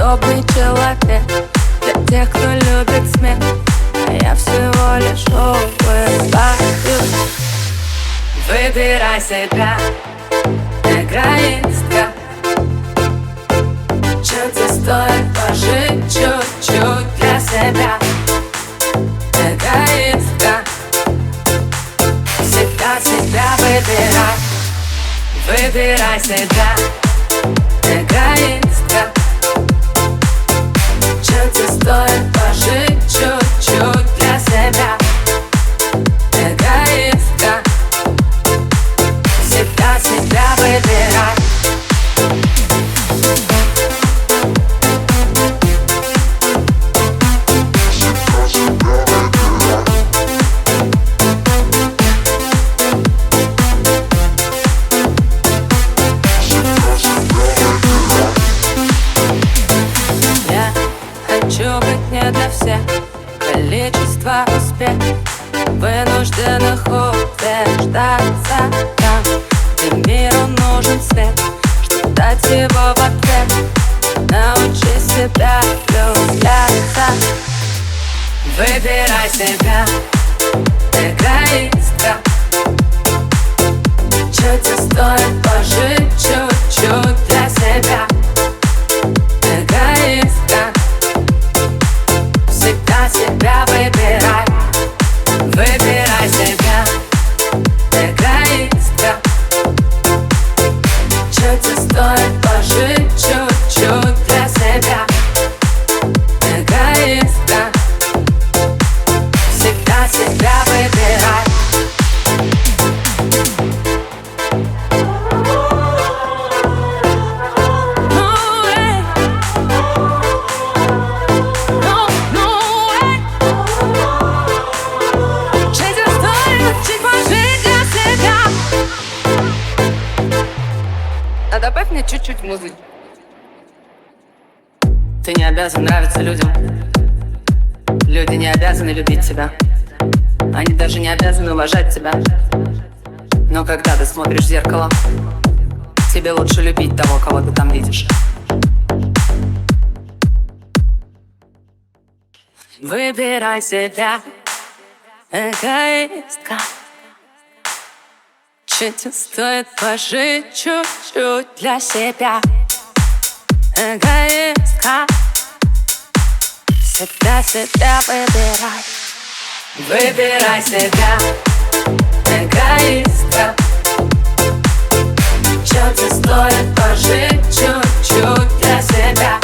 удобный человек для тех, кто любит смех, а я всего лишь улыбаюсь. Выбирай себя, эгоистка. Чё тебе стоит пожить чуть-чуть для себя? Эгоистка. Всегда себя выбирай. Выбирай себя, эгоистка. Чё тебе стоит пожить чуть-чуть для себя? Эгоистка. Всегда себя выбирай. Хочу быть не для всех, количество успехов вынужденных утверждаться там, где миру нужен свет, чтобы дать его в ответ. Научи себя влюбляться. Выбирай себя, эгоистка. Чё тебе стоит пожить чуть-чуть для себя? Эгоистка. Всегда себя выбирай. Выбирай себя, эгоистка. Чё тебе стоит пожить чуть-чуть для себя? Эгоистка. Всегда себя выбирай. А добавь мне чуть-чуть музыки. Ты не обязан нравиться людям. Люди не обязаны любить тебя. Они даже не обязаны уважать тебя. Но когда ты смотришь в зеркало, тебе лучше любить того, кого ты там видишь. Выбирай себя, эгоистка. Чё тебе стоит пожить чуть-чуть для себя? Эгоистка. Всегда себя выбирай. Выбирай себя, эгоистка. Чё тебе стоит пожить чуть-чуть для себя?